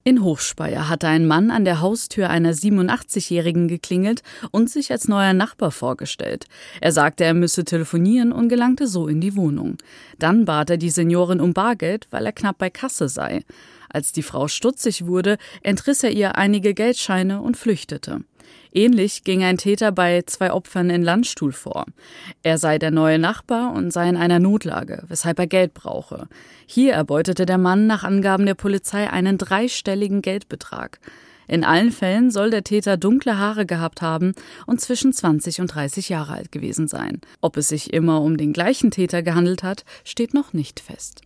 In Hochspeyer hatte ein Mann an der Haustür einer 87-Jährigen geklingelt und sich als neuer Nachbar vorgestellt. Er sagte, er müsse telefonieren und gelangte so in die Wohnung. Dann bat er die Seniorin um Bargeld, weil er knapp bei Kasse sei. Als die Frau stutzig wurde, entriss er ihr einige Geldscheine und flüchtete. Ähnlich ging ein Täter bei 2 Opfern in Landstuhl vor. Er sei der neue Nachbar und sei in einer Notlage, weshalb er Geld brauche. Hier erbeutete der Mann nach Angaben der Polizei einen 3-stelligen Geldbetrag. In allen Fällen soll der Täter dunkle Haare gehabt haben und zwischen 20 und 30 Jahre alt gewesen sein. Ob es sich immer um den gleichen Täter gehandelt hat, steht noch nicht fest.